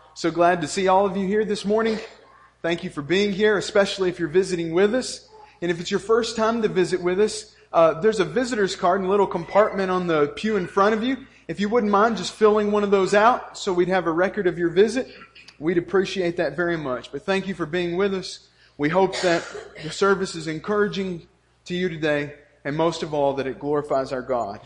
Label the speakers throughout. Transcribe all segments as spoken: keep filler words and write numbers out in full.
Speaker 1: So glad to see all of you here this morning. Thank you for being here, especially if you're visiting with us. And if it's your first time to visit with us, uh, there's a visitor's card in a little compartment on the pew in front of you. If you wouldn't mind just filling one of those out so we'd have a record of your visit, we'd appreciate that very much. But thank you for being with us. We hope that the service is encouraging to you today, and most of all, that it glorifies our God.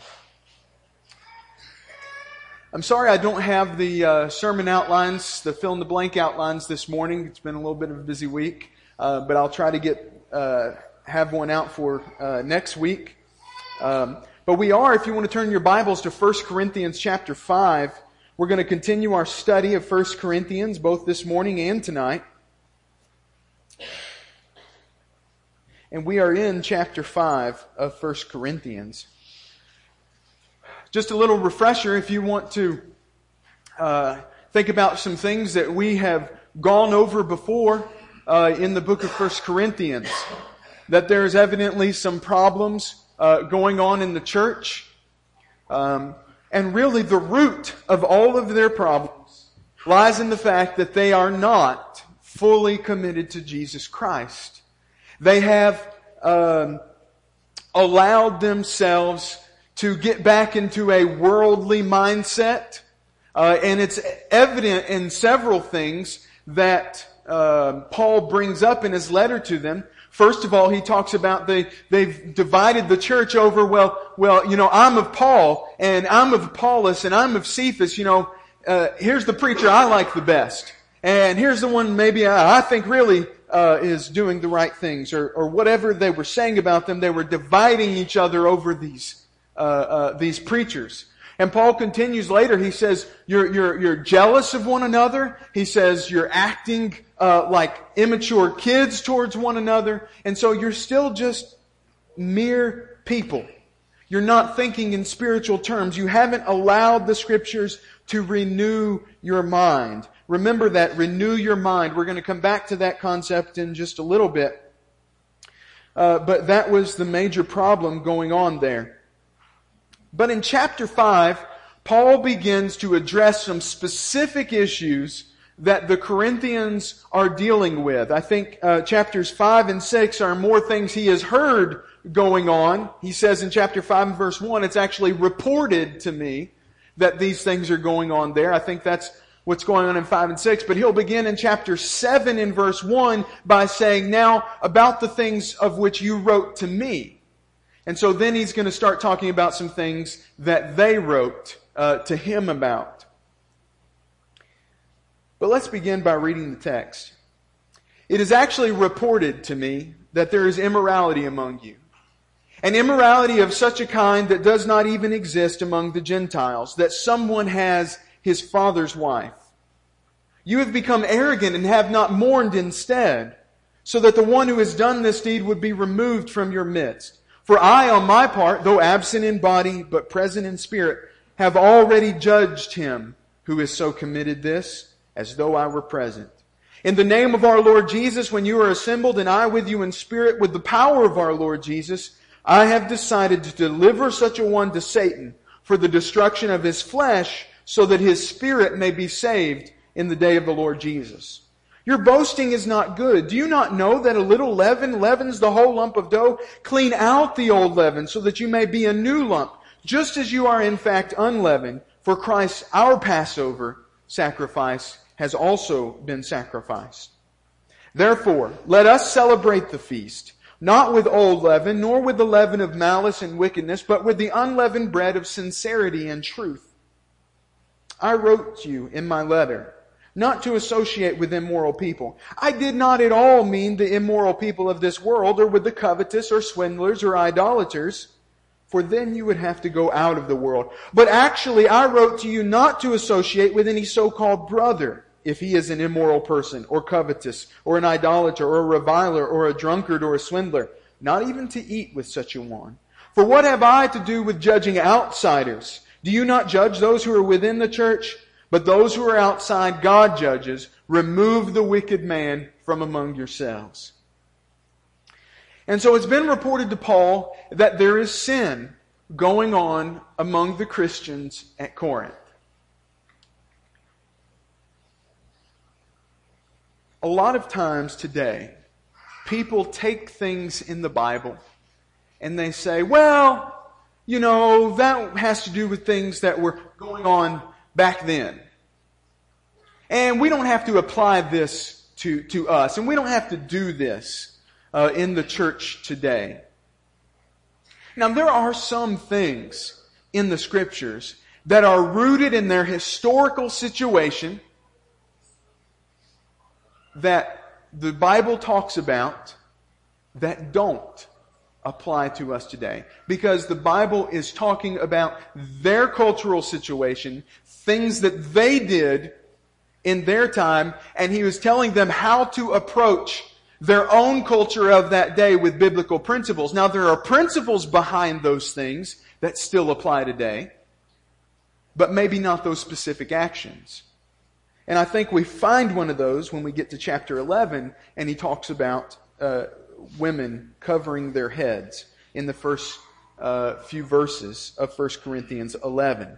Speaker 1: I'm sorry I don't have the uh, sermon outlines, the fill-in-the-blank outlines this morning. It's been a little bit of a busy week, uh, but I'll try to get uh, have one out for uh, next week. Um, but we are, if you want to turn your Bibles to First Corinthians chapter five, we're going to continue our study of First Corinthians both this morning and tonight. And we are in chapter five of First Corinthians. Just a little refresher if you want to uh, think about some things that we have gone over before uh, in the book of First Corinthians. That there's evidently some problems uh, going on in the church. Um, and really the root of all of their problems lies in the fact that they are not fully committed to Jesus Christ. They have um, allowed themselves to get back into a worldly mindset. Uh, and it's evident in several things that uh, Paul brings up in his letter to them. First of all, he talks about they, they've divided the church over, well, well, you know, I'm of Paul, and I'm of Apollos, and I'm of Cephas. You know, uh, here's the preacher I like the best. And here's the one maybe I, I think really uh, is doing the right things. Or, or whatever they were saying about them, they were dividing each other over these Uh, uh, these preachers. And Paul continues later, he says, you're, you're, you're jealous of one another. He says, you're acting uh, like immature kids towards one another. And so you're still just mere people. You're not thinking in spiritual terms. You haven't allowed the Scriptures to renew your mind. Remember that, renew your mind. We're going to come back to that concept in just a little bit. Uh, but that was the major problem going on there. But in chapter five, Paul begins to address some specific issues that the Corinthians are dealing with. I think uh, chapters five and six are more things he has heard going on. He says in chapter five and verse one, it's actually reported to me that these things are going on there. I think that's what's going on in five and six. But he'll begin in chapter seven in verse one by saying, now about the things of which you wrote to me. And so then he's going to start talking about some things that they wrote uh, to him about. But let's begin by reading the text. It is actually reported to me that there is immorality among you. An immorality of such a kind that does not even exist among the Gentiles, that someone has his father's wife. You have become arrogant and have not mourned instead, so that the one who has done this deed would be removed from your midst. For I, on my part, though absent in body, but present in spirit, have already judged him who has so committed this, as though I were present. In the name of our Lord Jesus, when you are assembled, and I with you in spirit, with the power of our Lord Jesus, I have decided to deliver such a one to Satan for the destruction of his flesh, so that his spirit may be saved in the day of the Lord Jesus. Your boasting is not good. Do you not know that a little leaven leavens the whole lump of dough? Clean out the old leaven so that you may be a new lump, just as you are in fact unleavened. For Christ, our Passover sacrifice, has also been sacrificed. Therefore, let us celebrate the feast, not with old leaven, nor with the leaven of malice and wickedness, but with the unleavened bread of sincerity and truth. I wrote to you in my letter not to associate with immoral people. I did not at all mean the immoral people of this world, or with the covetous, or swindlers, or idolaters, for then you would have to go out of the world. But actually, I wrote to you not to associate with any so-called brother, if he is an immoral person, or covetous, or an idolater, or a reviler, or a drunkard, or a swindler, not even to eat with such a one. For what have I to do with judging outsiders? Do you not judge those who are within the church? But those who are outside, God judges. Remove the wicked man from among yourselves. And so it's been reported to Paul that there is sin going on among the Christians at Corinth. a lot of times today, people take things in the Bible and they say, well, you know, that has to do with things that were going on back then. And we don't have to apply this to, to us. And we don't have to do this uh, in the church today. Now, there are some things in the Scriptures that are rooted in their historical situation that the Bible talks about that don't apply to us today. Because the Bible is talking about their cultural situation, things that they did in their time, and He was telling them how to approach their own culture of that day with biblical principles. Now, there are principles behind those things that still apply today, but maybe not those specific actions. And I think we find one of those when we get to chapter eleven, and he talks about uh, women covering their heads in the first uh, few verses of First Corinthians eleven.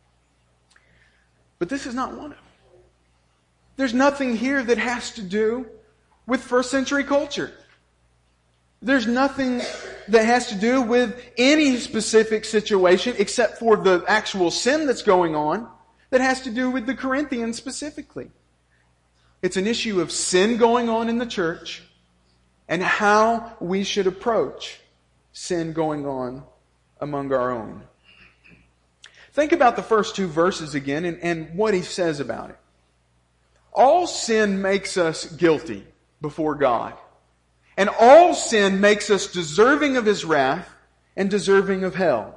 Speaker 1: But this is not one of them. There's nothing here that has to do with first century culture. There's nothing that has to do with any specific situation except for the actual sin that's going on that has to do with the Corinthians specifically. It's an issue of sin going on in the church and how we should approach sin going on among our own. Think about the first two verses again and, and what he says about it. All sin makes us guilty before God. And all sin makes us deserving of His wrath and deserving of hell.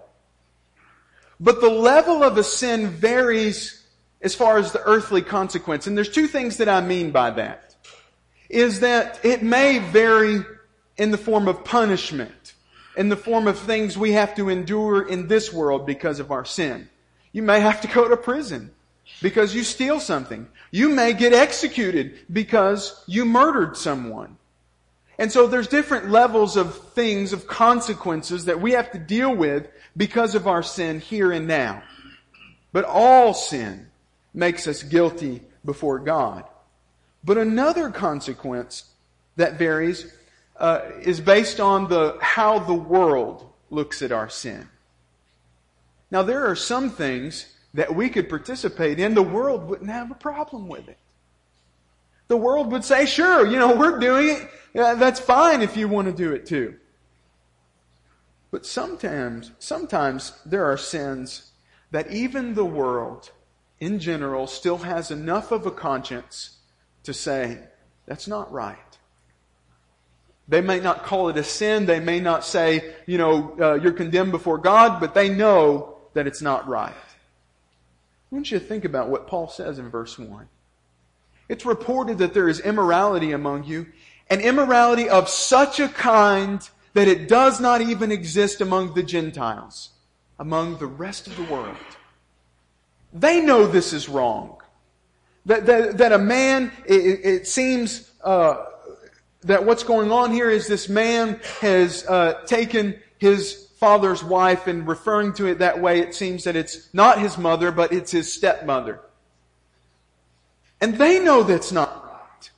Speaker 1: But the level of a sin varies as far as the earthly consequence. And there's two things that I mean by that. Is that it may vary in the form of punishment, in the form of things we have to endure in this world because of our sin. You may have to go to prison because you steal something. You may get executed because you murdered someone. And so there's different levels of things, of consequences that we have to deal with because of our sin here and now. But all sin makes us guilty before God. But another consequence that varies uh, is based on the how the world looks at our sin. Now, there are some things that we could participate in. The world wouldn't have a problem with it. The world would say, sure, you know, we're doing it. Yeah, that's fine if you want to do it too. But sometimes, sometimes there are sins that even the world in general still has enough of a conscience to say, that's not right. They may not call it a sin. They may not say, you know, uh, you're condemned before God, but they know that it's not right. I want you to think about what Paul says in verse one. It's reported that there is immorality among you, and immorality of such a kind that it does not even exist among the Gentiles, among the rest of the world. They know this is wrong. That, that, that a man, it, it seems uh, that what's going on here is this man has uh, taken his father's wife, and referring to it that way, it seems that it's not his mother, but it's his stepmother. And they know that's not right.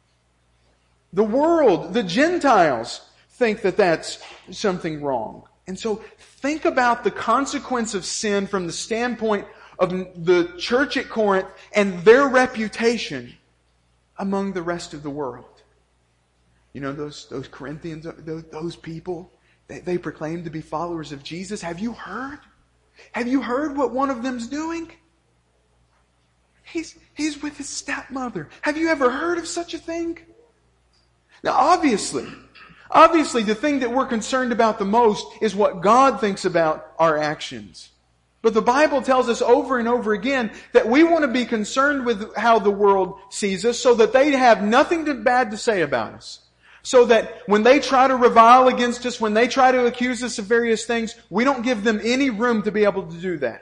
Speaker 1: The world, the Gentiles, think that that's something wrong. And so think about the consequence of sin from the standpoint of the church at Corinth and their reputation among the rest of the world. You know, those, those Corinthians, those, those people, they, they proclaim to be followers of Jesus. Have you heard? Have you heard what one of them's doing? He's, he's with his stepmother. Have you ever heard of such a thing? Now, obviously, obviously the thing that we're concerned about the most is what God thinks about our actions. But the Bible tells us over and over again that we want to be concerned with how the world sees us so that they have nothing to, bad to say about us. So that when they try to revile against us, when they try to accuse us of various things, we don't give them any room to be able to do that.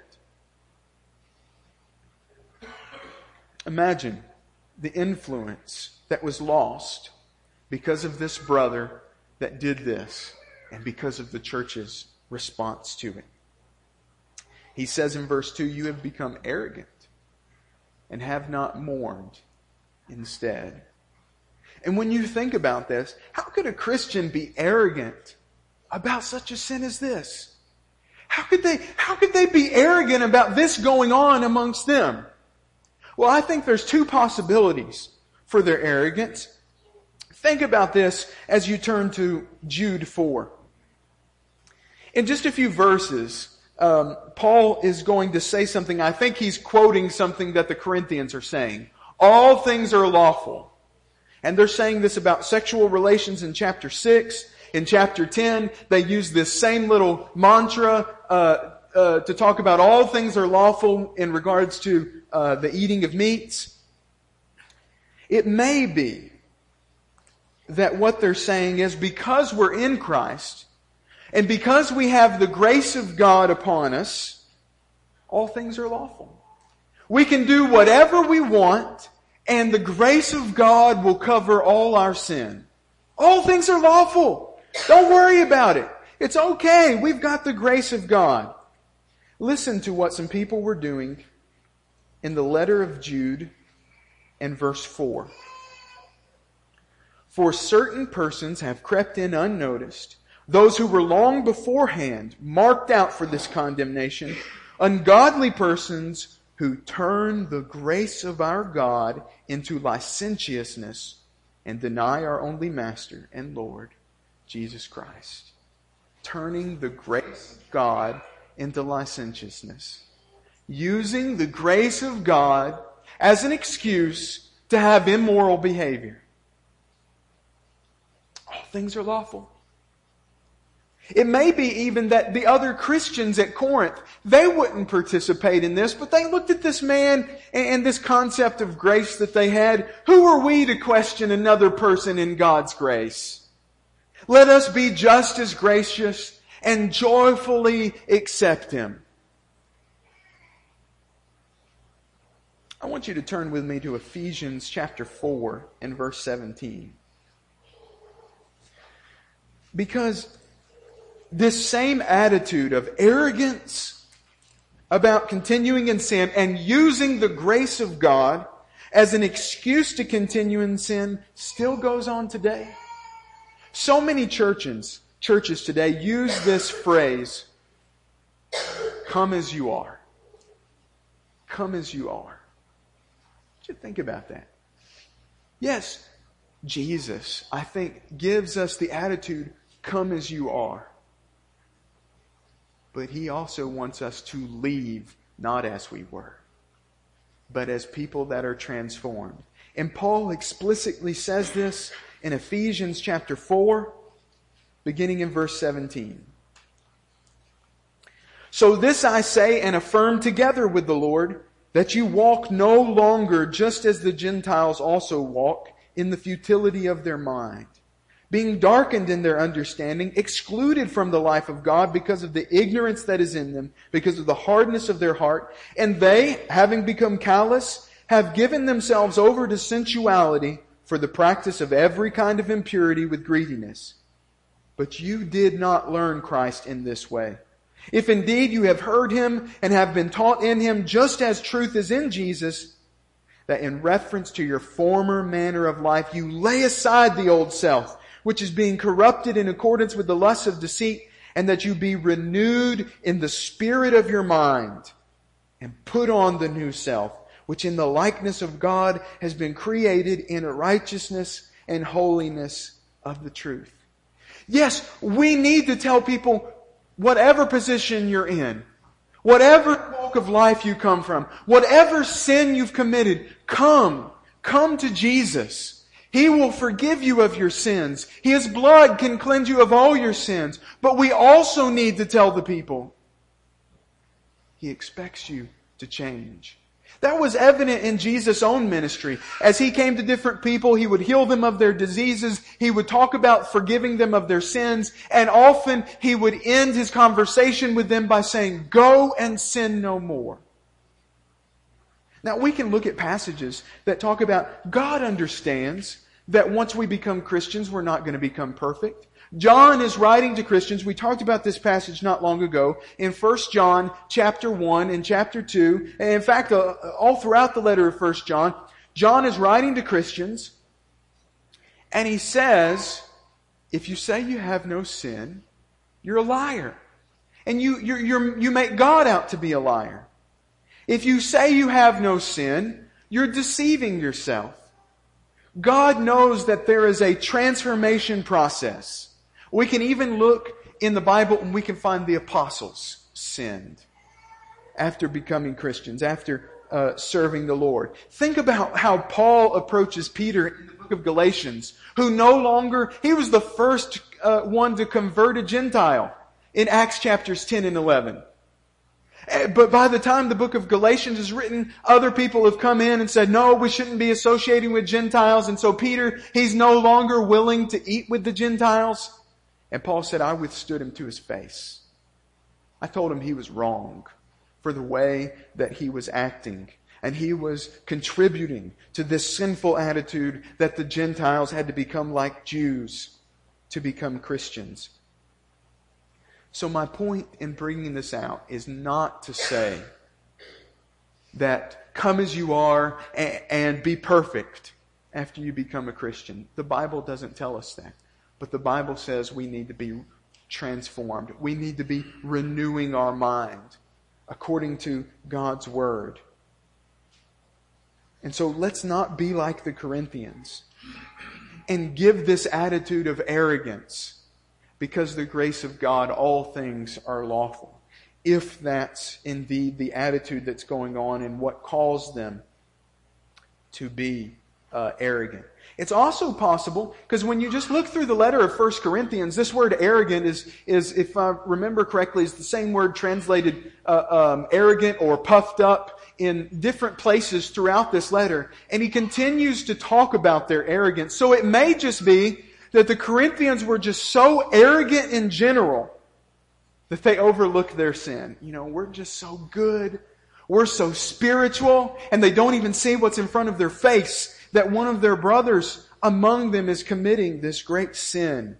Speaker 1: Imagine the influence that was lost because of this brother that did this and because of the church's response to it. He says in verse two, you have become arrogant and have not mourned instead. And when you think about this, how could a Christian be arrogant about such a sin as this? How could they, how could they be arrogant about this going on amongst them? Well, I think there's two possibilities for their arrogance. Think about this as you turn to Jude four. In just a few verses, um, Paul is going to say something. I think he's quoting something that the Corinthians are saying. All things are lawful. And they're saying this about sexual relations in chapter six. In chapter ten, they use this same little mantra uh, uh, to talk about all things are lawful in regards to uh, the eating of meats. It may be that what they're saying is because we're in Christ and because we have the grace of God upon us, all things are lawful. We can do whatever we want and the grace of God will cover all our sin. All things are lawful. Don't worry about it. It's okay. We've got the grace of God. Listen to what some people were doing in the letter of Jude and verse four. For certain persons have crept in unnoticed, those who were long beforehand marked out for this condemnation, ungodly persons who turn the grace of our God into licentiousness and deny our only Master and Lord, Jesus Christ. Turning the grace of God into licentiousness. Using the grace of God as an excuse to have immoral behavior. All things are lawful. It may be even that the other Christians at Corinth, they wouldn't participate in this, but they looked at this man and this concept of grace that they had. Who are we to question another person in God's grace? Let us be just as gracious and joyfully accept Him. I want you to turn with me to Ephesians chapter four and verse seventeen. Because this same attitude of arrogance about continuing in sin and using the grace of God as an excuse to continue in sin still goes on today. So many churches, churches today use this phrase, come as you are. Come as you are. What do you think about that? Yes, Jesus, I think, gives us the attitude, come as you are. But He also wants us to leave not as we were, but as people that are transformed. And Paul explicitly says this in Ephesians chapter four, beginning in verse seventeen. So this I say and affirm together with the Lord, that you walk no longer just as the Gentiles also walk, in the futility of their mind, being darkened in their understanding, excluded from the life of God because of the ignorance that is in them, because of the hardness of their heart. And they, having become callous, have given themselves over to sensuality for the practice of every kind of impurity with greediness. But you did not learn Christ in this way. If indeed you have heard Him and have been taught in Him, just as truth is in Jesus, that in reference to your former manner of life, you lay aside the old self, which is being corrupted in accordance with the lusts of deceit, and that you be renewed in the spirit of your mind, and put on the new self, which in the likeness of God has been created in a righteousness and holiness of the truth. Yes, we need to tell people, whatever position you're in, whatever walk of life you come from, whatever sin you've committed, come, come to Jesus. He will forgive you of your sins. His blood can cleanse you of all your sins. But we also need to tell the people, He expects you to change. That was evident in Jesus' own ministry. As He came to different people, He would heal them of their diseases. He would talk about forgiving them of their sins. And often He would end His conversation with them by saying, go and sin no more. Now we can look at passages that talk about God understands that once we become Christians, we're not going to become perfect. John is writing to Christians. We talked about this passage not long ago in First John chapter one and chapter two. And in fact, uh, all throughout the letter of First John, John is writing to Christians. And he says, if you say you have no sin, you're a liar. And you, you, you're, you make God out to be a liar. If you say you have no sin, you're deceiving yourself. God knows that there is a transformation process. We can even look in the Bible and we can find the apostles sinned after becoming Christians, after uh, serving the Lord. Think about how Paul approaches Peter in the book of Galatians, who no longer, he was the first uh, one to convert a Gentile in Acts chapters ten and eleven. But by the time the book of Galatians is written, other people have come in and said, no, we shouldn't be associating with Gentiles. And so Peter, he's no longer willing to eat with the Gentiles. And Paul said, I withstood him to his face. I told him he was wrong for the way that he was acting. And he was contributing to this sinful attitude that the Gentiles had to become like Jews to become Christians. So my point in bringing this out is not to say that come as you are and, and be perfect after you become a Christian. The Bible doesn't tell us that. But the Bible says we need to be transformed. We need to be renewing our mind according to God's Word. And so let's not be like the Corinthians and give this attitude of arrogance. Because the grace of God, all things are lawful. If that's indeed the attitude that's going on and what caused them to be uh, arrogant. It's also possible, because when you just look through the letter of First Corinthians, this word arrogant is, is if I remember correctly, is the same word translated uh, um, arrogant or puffed up in different places throughout this letter. And he continues to talk about their arrogance. So it may just be that the Corinthians were just so arrogant in general that they overlooked their sin. You know, we're just so good. We're so spiritual. And they don't even see what's in front of their face, that one of their brothers among them is committing this great sin.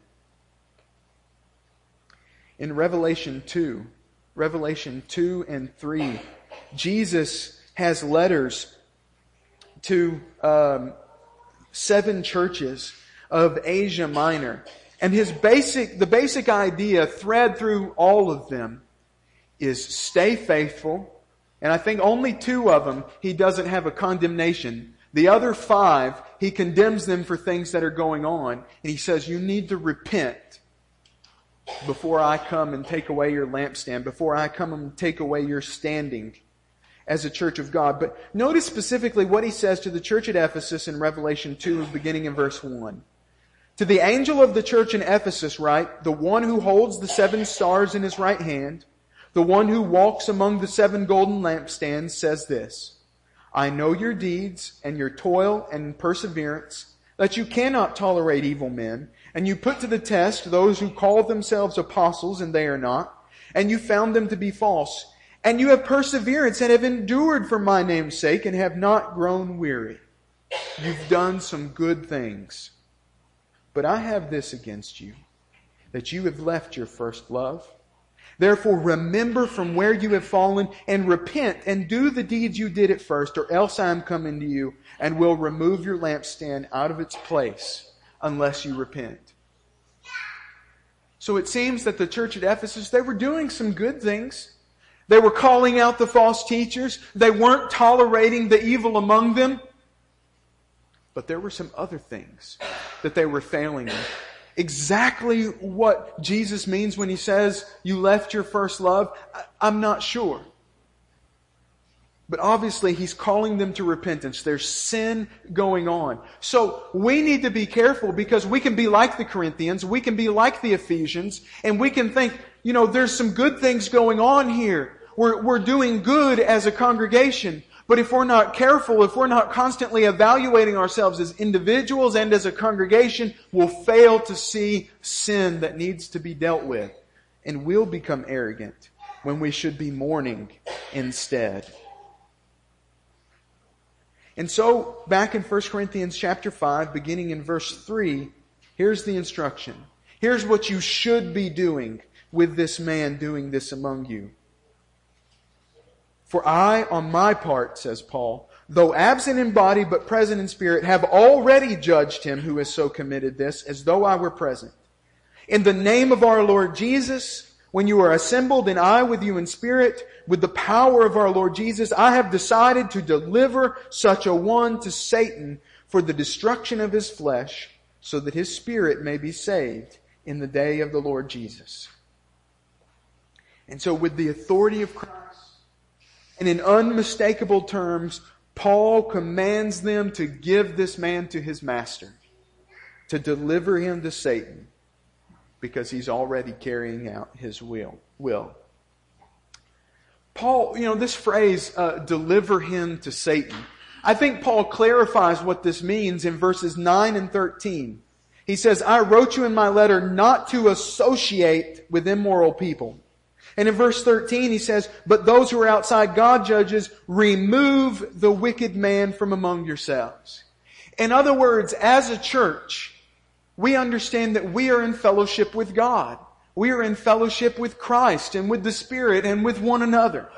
Speaker 1: In Revelation two, Revelation two and three, Jesus has letters to um, seven churches of Asia Minor. And his basic, the basic idea thread through all of them is stay faithful. And I think only two of them, he doesn't have a condemnation. The other five, he condemns them for things that are going on. And he says, you need to repent before I come and take away your lampstand, before I come and take away your standing as a church of God. But notice specifically what he says to the church at Ephesus in Revelation two, beginning in verse one. To the angel of the church in Ephesus write, the one who holds the seven stars in his right hand, the one who walks among the seven golden lampstands, says this, I know your deeds and your toil and perseverance, that you cannot tolerate evil men, and you put to the test those who call themselves apostles and they are not, and you found them to be false. And you have perseverance and have endured for my name's sake and have not grown weary. You've done some good things. But I have this against you, that you have left your first love. Therefore remember from where you have fallen and repent and do the deeds you did at first, or else I am coming to you and will remove your lampstand out of its place unless you repent. So it seems that the church at Ephesus, they were doing some good things. They were calling out the false teachers. They weren't tolerating the evil among them. But there were some other things that they were failing in. Exactly what Jesus means when he says, you left your first love, I'm not sure. But obviously he's calling them to repentance. There's sin going on. So we need to be careful, because we can be like the Corinthians, we can be like the Ephesians, and we can think, you know, there's some good things going on here. We're, we're doing good as a congregation. But if we're not careful, if we're not constantly evaluating ourselves as individuals and as a congregation, we'll fail to see sin that needs to be dealt with. And we'll become arrogant when we should be mourning instead. And so, back in First Corinthians chapter five, beginning in verse three, here's the instruction. Here's what you should be doing with this man doing this among you. For I, on my part, says Paul, though absent in body but present in spirit, have already judged him who has so committed this, as though I were present. In the name of our Lord Jesus, when you are assembled and I with you in spirit, with the power of our Lord Jesus, I have decided to deliver such a one to Satan for the destruction of his flesh, so that his spirit may be saved in the day of the Lord Jesus. And so with the authority of Christ, and in unmistakable terms, Paul commands them to give this man to his master, to deliver him to Satan, because he's already carrying out his will. will. Paul, you know, this phrase, uh, deliver him to Satan, I think Paul clarifies what this means in verses nine and thirteen. He says, I wrote you in my letter not to associate with immoral people. And in verse thirteen he says, but those who are outside God judges, remove the wicked man from among yourselves. In other words, as a church, we understand that we are in fellowship with God. We are in fellowship with Christ and with the Spirit and with one another.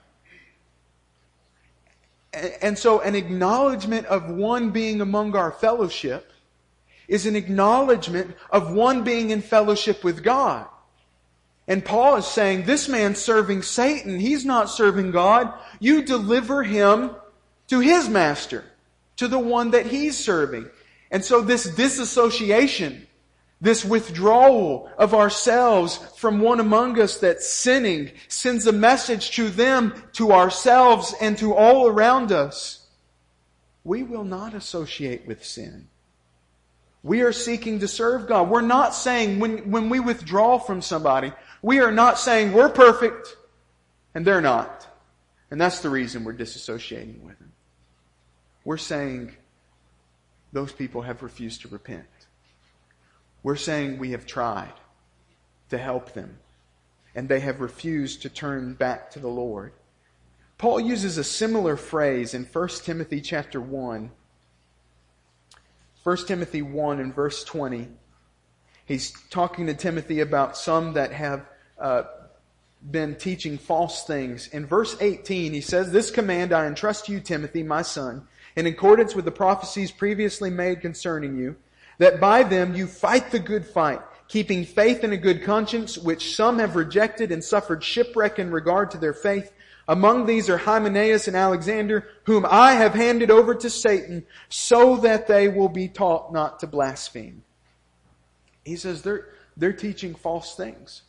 Speaker 1: And so an acknowledgement of one being among our fellowship is an acknowledgement of one being in fellowship with God. And Paul is saying, this man's serving Satan. He's not serving God. You deliver him to his master, to the one that he's serving. And so this disassociation, this withdrawal of ourselves from one among us that's sinning, sends a message to them, to ourselves, and to all around us. We will not associate with sin. We are seeking to serve God. We're not saying, when, when we withdraw from somebody, we are not saying we're perfect and they're not. And that's the reason we're disassociating with them. We're saying those people have refused to repent. We're saying we have tried to help them, and they have refused to turn back to the Lord. Paul uses a similar phrase in First Timothy chapter one. First Timothy one and verse twenty. He's talking to Timothy about some that have uh, been teaching false things. In verse eighteen, he says, this command I entrust to you, Timothy, my son, in accordance with the prophecies previously made concerning you, that by them you fight the good fight, keeping faith and a good conscience, which some have rejected and suffered shipwreck in regard to their faith. Among these are Hymenaeus and Alexander, whom I have handed over to Satan, so that they will be taught not to blaspheme. He says they're, they're teaching false things.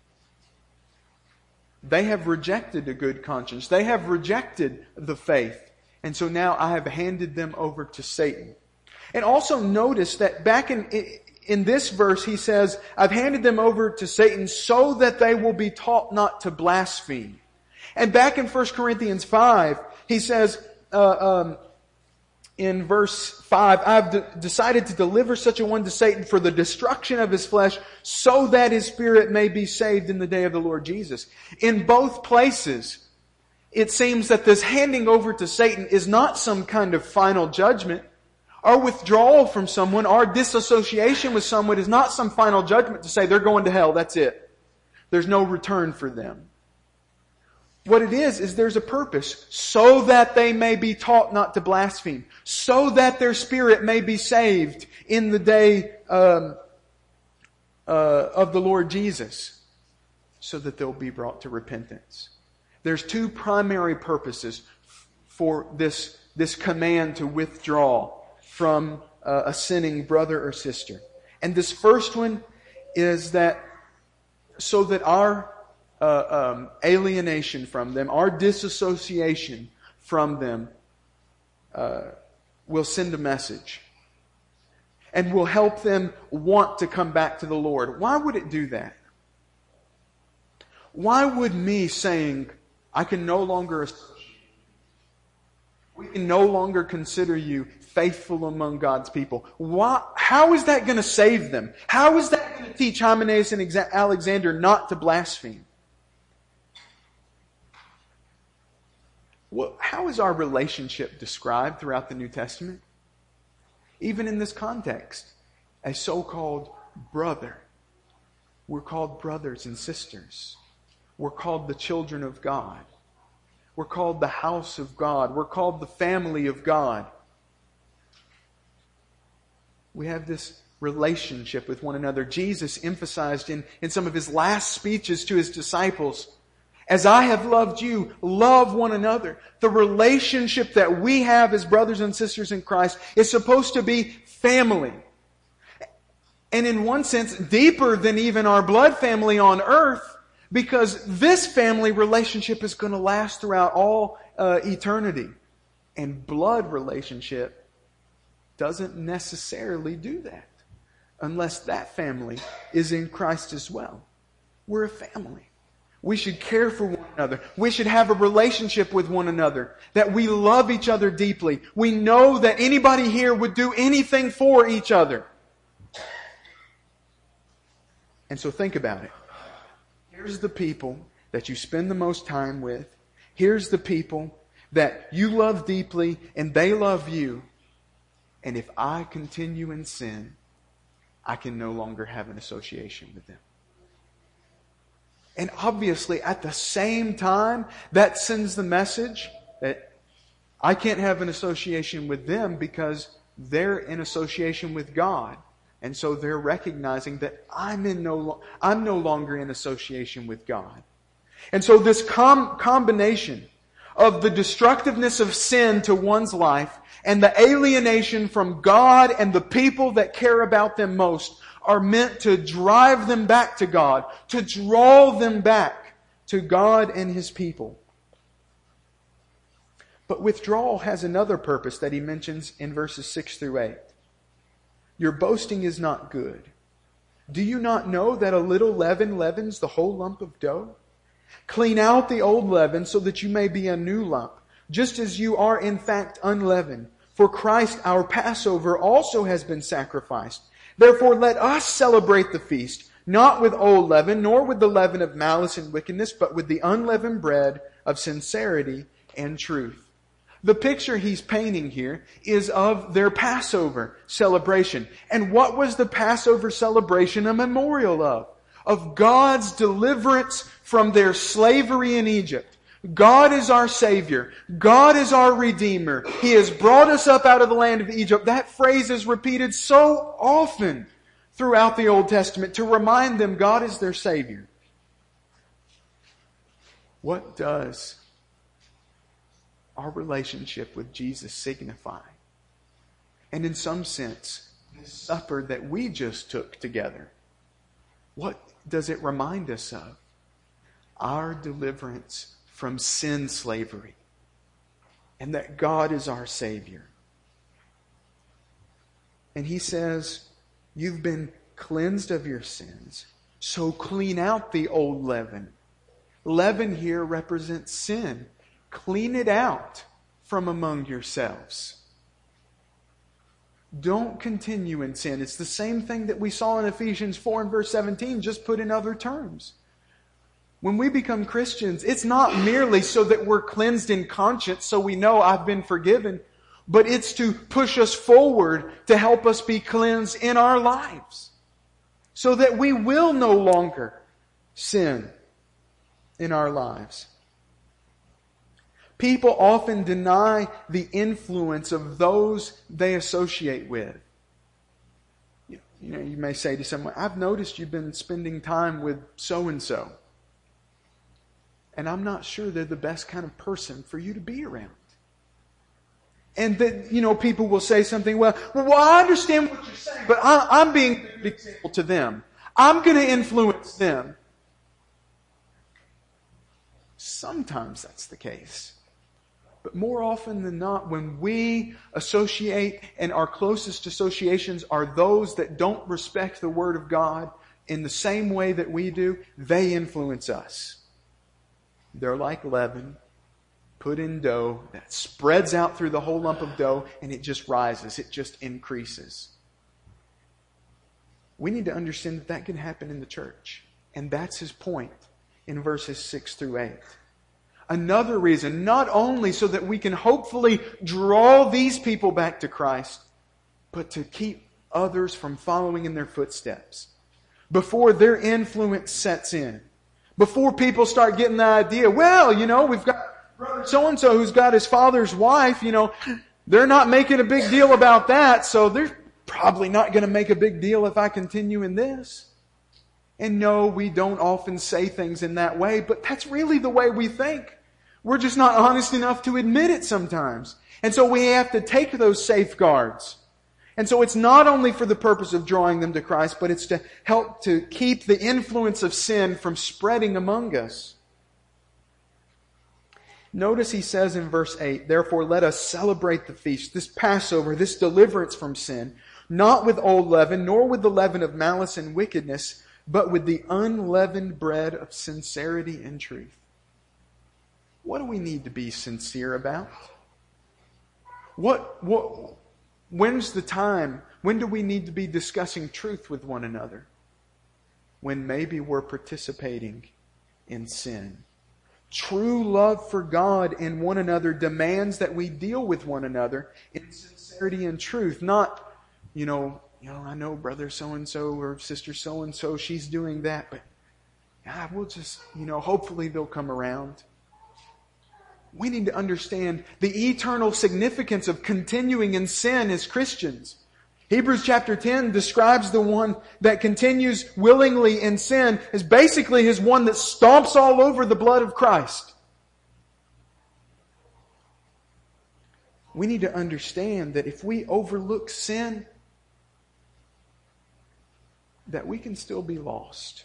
Speaker 1: They have rejected a good conscience. They have rejected the faith. And so now I have handed them over to Satan. And also notice that back in, in this verse he says, I've handed them over to Satan so that they will be taught not to blaspheme. And back in First Corinthians five, he says uh, um, in verse five, I've de- decided to deliver such a one to Satan for the destruction of his flesh, so that his spirit may be saved in the day of the Lord Jesus. In both places, it seems that this handing over to Satan is not some kind of final judgment. Our withdrawal from someone, our disassociation with someone is not some final judgment to say they're going to hell, that's it. There's no return for them. What it is, is there's a purpose, so that they may be taught not to blaspheme, so that their spirit may be saved in the day um, uh, of the Lord Jesus, so that they'll be brought to repentance. There's two primary purposes for this, this command to withdraw from uh, a sinning brother or sister. And this first one is that so that our uh, um, alienation from them, our disassociation from them uh, will send a message. And will help them want to come back to the Lord. Why would it do that? Why would me saying, I can no longer associate, we can no longer consider you faithful among God's people. Why, how is that going to save them? How is that going to teach Hymenaeus and Alexander not to blaspheme? Well, how is our relationship described throughout the New Testament? Even in this context, a so-called brother. We're called brothers and sisters. We're called the children of God. We're called the house of God. We're called the family of God. We have this relationship with one another. Jesus emphasized in, in some of His last speeches to His disciples, as I have loved you, love one another. The relationship that we have as brothers and sisters in Christ is supposed to be family. And in one sense, deeper than even our blood family on earth, because this family relationship is going to last throughout all uh, eternity. And blood relationship doesn't necessarily do that, unless that family is in Christ as well. We're a family. We should care for one another. We should have a relationship with one another. That we love each other deeply. We know that anybody here would do anything for each other. And so think about it. Here's the people that you spend the most time with. Here's the people that you love deeply and they love you. And if I continue in sin, I can no longer have an association with them. And obviously, at the same time, that sends the message that I can't have an association with them because they're in association with God. And so they're recognizing that I'm in no, I'm no longer in association with God. And so this com- combination of the destructiveness of sin to one's life and the alienation from God and the people that care about them most are meant to drive them back to God, to draw them back to God and His people. But withdrawal has another purpose that he mentions in verses six through eight. Your boasting is not good. Do you not know that a little leaven leavens the whole lump of dough? Clean out the old leaven so that you may be a new lump, just as you are in fact unleavened. For Christ our Passover also has been sacrificed. Therefore let us celebrate the feast, not with old leaven, nor with the leaven of malice and wickedness, but with the unleavened bread of sincerity and truth. The picture he's painting here is of their Passover celebration. And what was the Passover celebration a memorial of? Of God's deliverance from their slavery in Egypt. God is our Savior. God is our Redeemer. He has brought us up out of the land of Egypt. That phrase is repeated so often throughout the Old Testament to remind them God is their Savior. What does our relationship with Jesus signify? And in some sense, the supper that we just took together, what does it remind us of? Our deliverance from sin slavery. And that God is our Savior. And he says, you've been cleansed of your sins, so clean out the old leaven. Leaven here represents sin. Clean it out from among yourselves. Don't continue in sin. It's the same thing that we saw in Ephesians four and verse seventeen, just put in other terms. When we become Christians, it's not merely so that we're cleansed in conscience, so we know I've been forgiven, but it's to push us forward to help us be cleansed in our lives, so that we will no longer sin in our lives. People often deny the influence of those they associate with. You know, you may say to someone, I've noticed you've been spending time with so-and-so. And I'm not sure they're the best kind of person for you to be around. And that, you know, people will say something, well, well, I understand what you're saying, but I, I'm being an example to them. I'm going to influence them. Sometimes that's the case. But more often than not, when we associate, and our closest associations are those that don't respect the Word of God in the same way that we do, they influence us. They're like leaven put in dough that spreads out through the whole lump of dough, and it just rises. It just increases. We need to understand that that can happen in the church. And that's his point in verses six through eight. Another reason, not only so that we can hopefully draw these people back to Christ, but to keep others from following in their footsteps before their influence sets in. Before people start getting the idea, well, you know, we've got brother so-and-so who's got his father's wife, you know, they're not making a big deal about that, so they're probably not going to make a big deal if I continue in this. And no, we don't often say things in that way, but that's really the way we think. We're just not honest enough to admit it sometimes. And so we have to take those safeguards. And so it's not only for the purpose of drawing them to Christ, but it's to help to keep the influence of sin from spreading among us. Notice he says in verse eight, therefore let us celebrate the feast, this Passover, this deliverance from sin, not with old leaven, nor with the leaven of malice and wickedness, but with the unleavened bread of sincerity and truth. What do we need to be sincere about? What, what, when's the time? When do we need to be discussing truth with one another? When maybe we're participating in sin. True love for God and one another demands that we deal with one another in sincerity and truth. Not, you know, you know, I know brother so-and-so or sister so-and-so, she's doing that, but God, we'll just, you know, hopefully they'll come around. We need to understand the eternal significance of continuing in sin as Christians. Hebrews chapter ten describes the one that continues willingly in sin as basically his one that stomps all over the blood of Christ. We need to understand that if we overlook sin, that we can still be lost.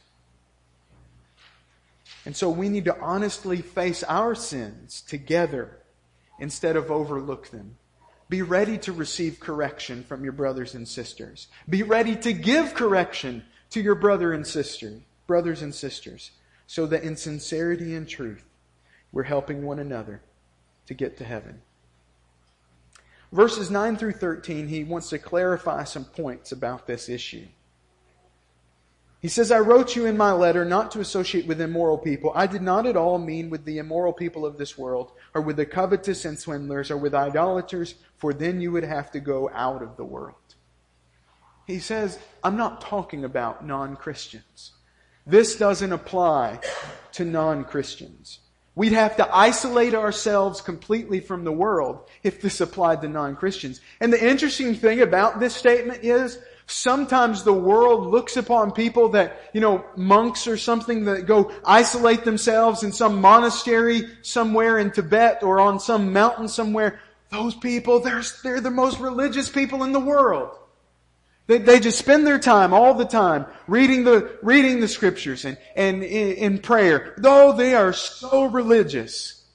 Speaker 1: And so we need to honestly face our sins together instead of overlook them. Be ready to receive correction from your brothers and sisters. Be ready to give correction to your brother and sister, brothers and sisters, so that in sincerity and truth, we're helping one another to get to heaven. Verses nine through thirteen, he wants to clarify some points about this issue. He says, I wrote you in my letter not to associate with immoral people. I did not at all mean with the immoral people of this world, or with the covetous and swindlers, or with idolaters, for then you would have to go out of the world. He says, I'm not talking about non-Christians. This doesn't apply to non-Christians. We'd have to isolate ourselves completely from the world if this applied to non-Christians. And the interesting thing about this statement is, sometimes the world looks upon people that, you know, monks or something that go isolate themselves in some monastery somewhere in Tibet or on some mountain somewhere. Those people, they're, they're the most religious people in the world. They, they just spend their time all the time reading the, reading the scriptures and, and in, in prayer. Though they are so religious.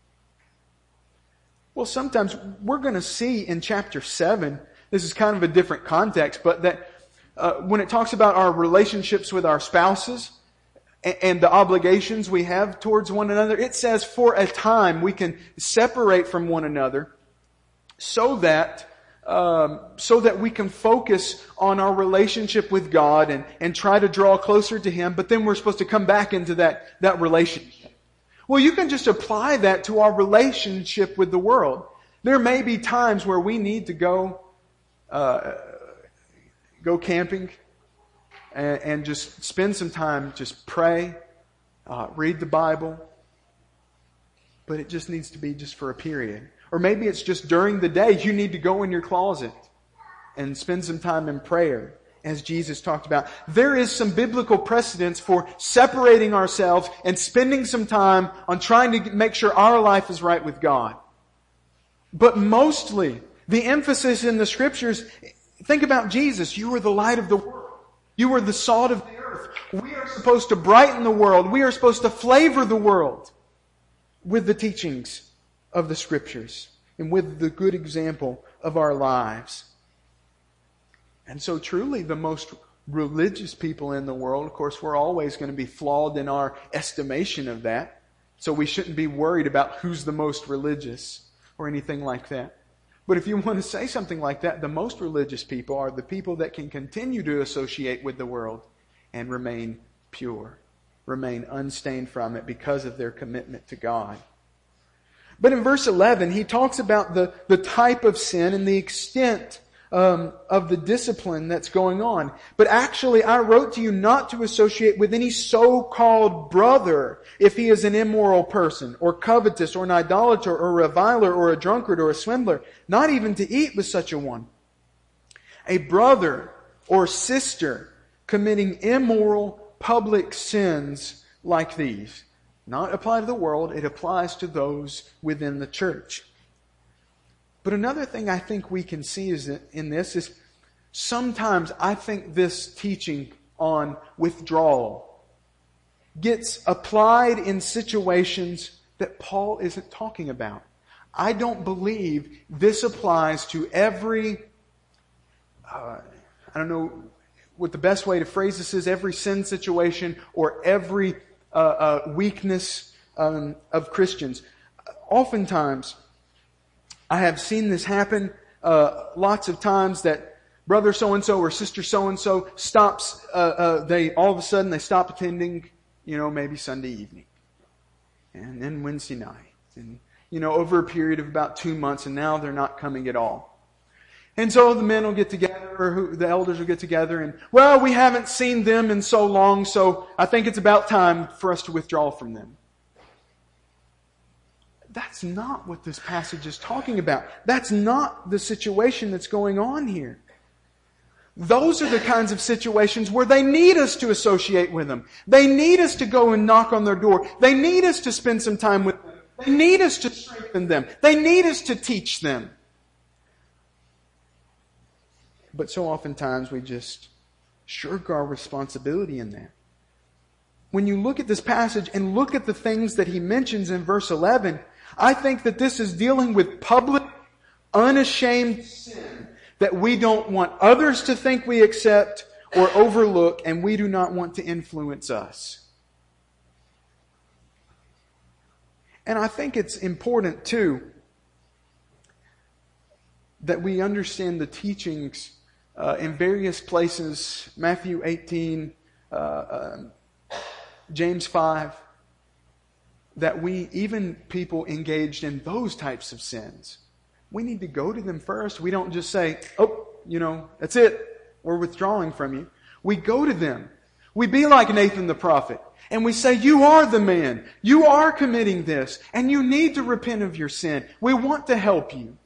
Speaker 1: Well, sometimes we're going to see in chapter seven, this is kind of a different context, but that uh, when it talks about our relationships with our spouses and, and the obligations we have towards one another, it says for a time we can separate from one another so that um, so that we can focus on our relationship with God and, and try to draw closer to Him, but then we're supposed to come back into that, that relationship. Well, you can just apply that to our relationship with the world. There may be times where we need to go Uh, go camping and, and just spend some time, just pray, uh, read the Bible. But it just needs to be just for a period. Or maybe it's just during the day you need to go in your closet and spend some time in prayer, as Jesus talked about. There is some biblical precedence for separating ourselves and spending some time on trying to make sure our life is right with God. But mostly, the emphasis in the Scriptures, think about Jesus. You are the light of the world. You are the salt of the earth. We are supposed to brighten the world. We are supposed to flavor the world with the teachings of the Scriptures and with the good example of our lives. And so truly the most religious people in the world, of course, we're always going to be flawed in our estimation of that. So we shouldn't be worried about who's the most religious or anything like that. But if you want to say something like that, the most religious people are the people that can continue to associate with the world and remain pure, remain unstained from it because of their commitment to God. But in verse eleven, he talks about the, the type of sin and the extent um, of the discipline that's going on. But actually, I wrote to you not to associate with any so-called brother if he is an immoral person, or covetous, or an idolater, or a reviler, or a drunkard, or a swindler, not even to eat with such a one. A brother or sister committing immoral public sins like these. Not apply to the world, it applies to those within the church. But another thing I think we can see is that in this is sometimes I think this teaching on withdrawal gets applied in situations that Paul isn't talking about. I don't believe this applies to every, uh, I don't know what the best way to phrase this is, every sin situation or every uh, uh, weakness um, of Christians. Oftentimes, I have seen this happen uh, lots of times that brother so-and-so or sister so-and-so stops, uh, uh, they all of a sudden they stop attending, you know, maybe Sunday evening. And then Wednesday night. And, you know, over a period of about two months and now they're not coming at all. And so the men will get together, or who, the elders will get together and, well, we haven't seen them in so long, so I think it's about time for us to withdraw from them. That's not what this passage is talking about. That's not the situation that's going on here. Those are the kinds of situations where they need us to associate with them. They need us to go and knock on their door. They need us to spend some time with them. They need us to strengthen them. They need us to teach them. But so oftentimes we just shirk our responsibility in that. When you look at this passage and look at the things that he mentions in verse eleven, I think that this is dealing with public, unashamed sin that we don't want others to think we accept or overlook, and we do not want to influence us. And I think it's important, too, that we understand the teachings uh, in various places, Matthew eighteen, uh, uh, James five, that we, even people engaged in those types of sins, we need to go to them first. We don't just say, oh, you know, that's it. We're withdrawing from you. We go to them. We be like Nathan the prophet. And we say, you are the man. You are committing this. And you need to repent of your sin. We want to help you.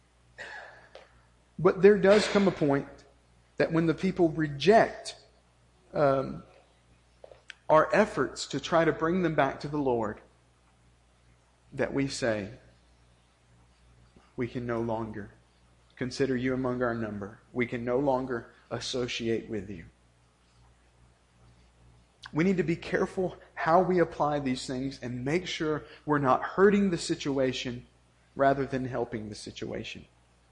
Speaker 1: But there does come a point that when the people reject um, our efforts to try to bring them back to the Lord, that we say, we can no longer consider you among our number. We can no longer associate with you. We need to be careful how we apply these things and make sure we're not hurting the situation rather than helping the situation.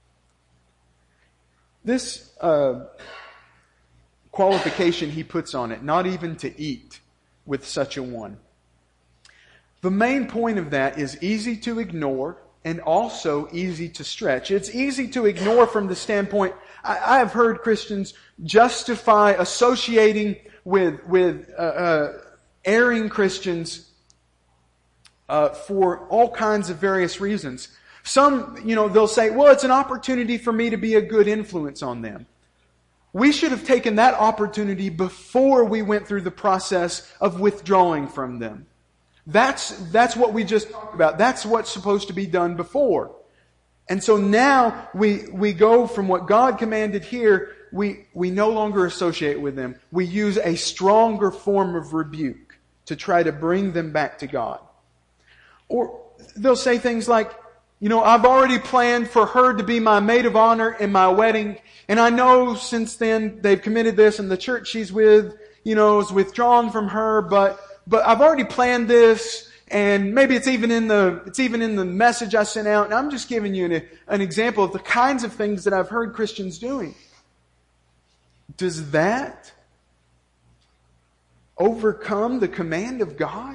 Speaker 1: This uh, qualification he puts on it, not even to eat with such a one. The main point of that is easy to ignore and also easy to stretch. It's easy to ignore from the standpoint, I, I have heard Christians justify associating with, with uh, uh, erring Christians uh, for all kinds of various reasons. Some, you know, they'll say, well, it's an opportunity for me to be a good influence on them. We should have taken that opportunity before we went through the process of withdrawing from them. That's, that's what we just talked about. That's what's supposed to be done before. And so now we, we go from what God commanded here, we, we no longer associate with them. We use a stronger form of rebuke to try to bring them back to God. Or they'll say things like, you know, I've already planned for her to be my maid of honor in my wedding, and I know since then they've committed this and the church she's with, you know, is withdrawn from her, but But I've already planned this, and maybe it's even in the it's even in the message I sent out. And I'm just giving you an, an example of the kinds of things that I've heard Christians doing. Does that overcome the command of God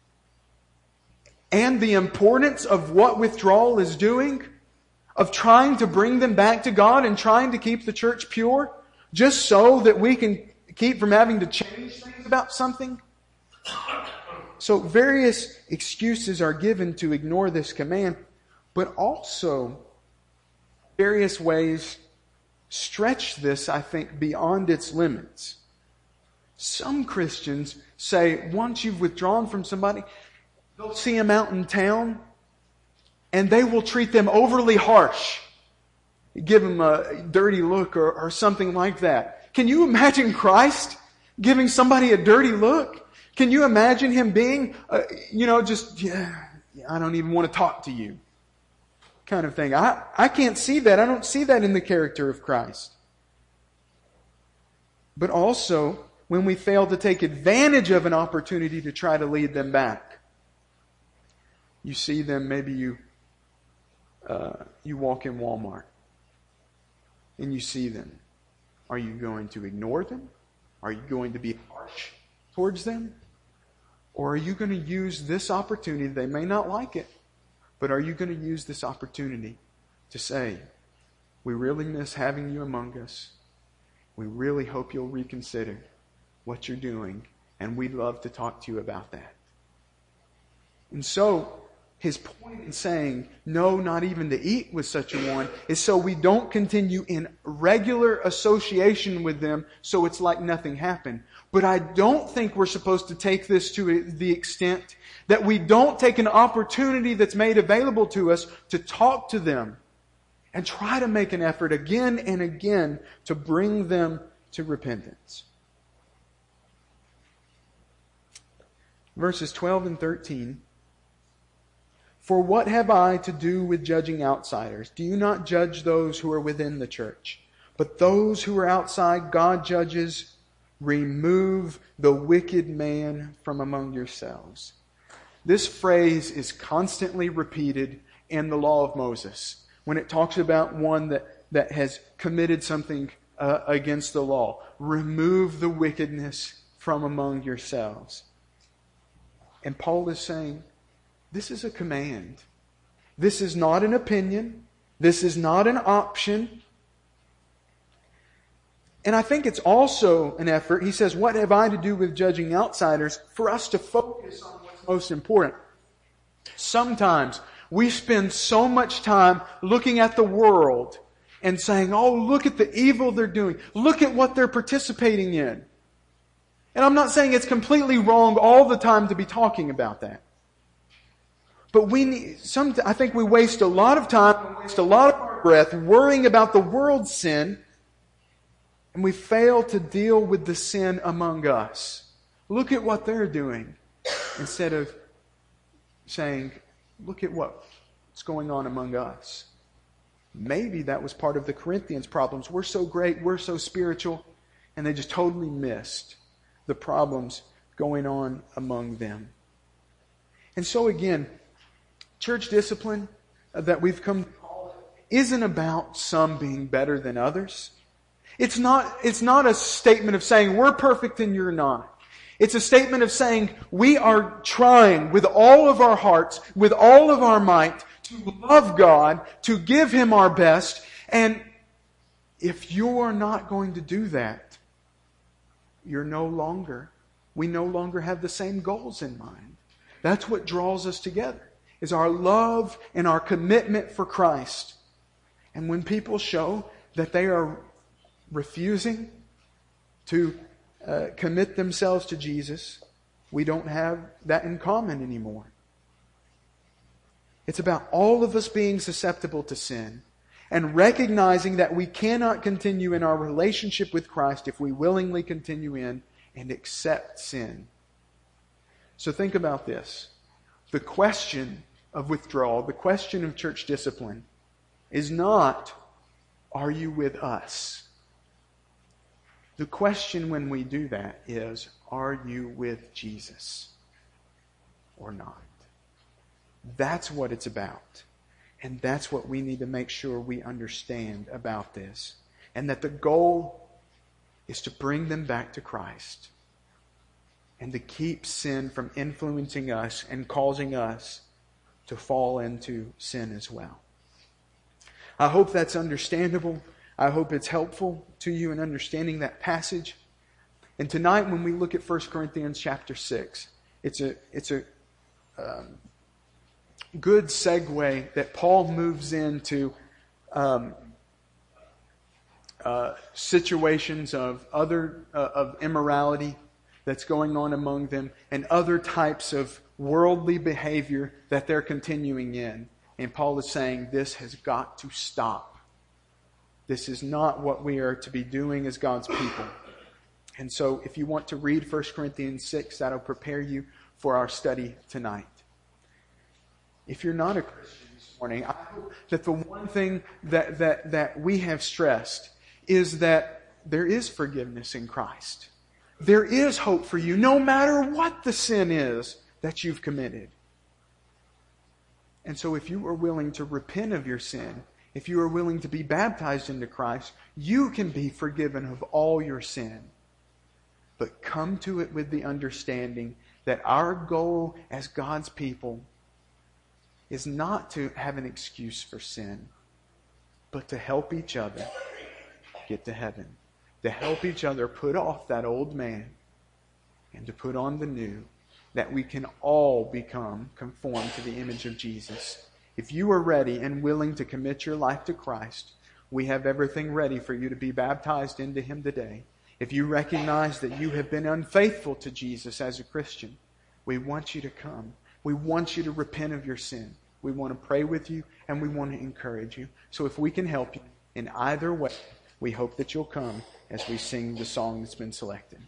Speaker 1: and the importance of what withdrawal is doing, of trying to bring them back to God and trying to keep the church pure, just so that we can keep from having to change things about something? So various excuses are given to ignore this command, but also various ways stretch this, I think, beyond its limits. Some Christians say once you've withdrawn from somebody, they'll see them out in town and they will treat them overly harsh. Give them a dirty look or, or something like that. Can you imagine Christ giving somebody a dirty look? Can you imagine Him being, uh, you know, just, yeah, I don't even want to talk to you kind of thing? I, I can't see that. I don't see that in the character of Christ. But also, when we fail to take advantage of an opportunity to try to lead them back. You see them, maybe you uh, you walk in Walmart and you see them. Are you going to ignore them? Are you going to be harsh towards them? Or are you going to use this opportunity? They may not like it, but are you going to use this opportunity to say, we really miss having you among us. We really hope you'll reconsider what you're doing, and we'd love to talk to you about that. And so, his point in saying, no, not even to eat with such a one, is so we don't continue in regular association with them, so it's like nothing happened. But I don't think we're supposed to take this to the extent that we don't take an opportunity that's made available to us to talk to them and try to make an effort again and again to bring them to repentance. Verses twelve and thirteen. For what have I to do with judging outsiders? Do you not judge those who are within the church? But those who are outside, God judges. Remove the wicked man from among yourselves. This phrase is constantly repeated in the law of Moses when it talks about one that, that has committed something uh, against the law. Remove the wickedness from among yourselves. And Paul is saying, this is a command. This is not an opinion. This is not an option. And I think it's also an effort. He says, what have I to do with judging outsiders? For us to focus on what's most important. Sometimes we spend so much time looking at the world and saying, oh, look at the evil they're doing. Look at what they're participating in. And I'm not saying it's completely wrong all the time to be talking about that. But we need, some, I think we waste a lot of time, we waste a lot of our breath worrying about the world's sin, and we fail to deal with the sin among us. Look at what they're doing, instead of saying, look at what's going on among us. Maybe that was part of the Corinthians' problems. We're so great, we're so spiritual, and they just totally missed the problems going on among them. And so again, church discipline that we've come to call isn't about some being better than others. It's not, it's not a statement of saying we're perfect and you're not. It's a statement of saying we are trying with all of our hearts, with all of our might, to love God, to give Him our best. And if you are not going to do that, you're no longer, we no longer have the same goals in mind. That's what draws us together, is our love and our commitment for Christ. And when people show that they are refusing to uh, commit themselves to Jesus, we don't have that in common anymore. It's about all of us being susceptible to sin and recognizing that we cannot continue in our relationship with Christ if we willingly continue in and accept sin. So think about this. The question of withdrawal, the question of church discipline, is not, are you with us? The question when we do that is, are you with Jesus or not? That's what it's about. And that's what we need to make sure we understand about this. And that the goal is to bring them back to Christ. And to keep sin from influencing us and causing us to fall into sin as well. I hope that's understandable. I hope it's helpful to you in understanding that passage. And tonight when we look at First Corinthians chapter six, it's a, it's a um, good segue that Paul moves into um, uh, situations of other uh, of immorality that's going on among them, and other types of worldly behavior that they're continuing in. And Paul is saying this has got to stop. This is not what we are to be doing as God's people. And so if you want to read First Corinthians six, that'll prepare you for our study tonight. If you're not a Christian this morning, I hope that the one thing that, that, that we have stressed is that there is forgiveness in Christ. There is hope for you, no matter what the sin is that you've committed. And so if you are willing to repent of your sin, if you are willing to be baptized into Christ, you can be forgiven of all your sin. But come to it with the understanding that our goal as God's people is not to have an excuse for sin, but to help each other get to heaven. To help each other put off that old man and to put on the new, that we can all become conformed to the image of Jesus. If you are ready and willing to commit your life to Christ, we have everything ready for you to be baptized into Him today. If you recognize that you have been unfaithful to Jesus as a Christian, we want you to come. We want you to repent of your sin. We want to pray with you and we want to encourage you. So if we can help you in either way, we hope that you'll come as we sing the song that's been selected.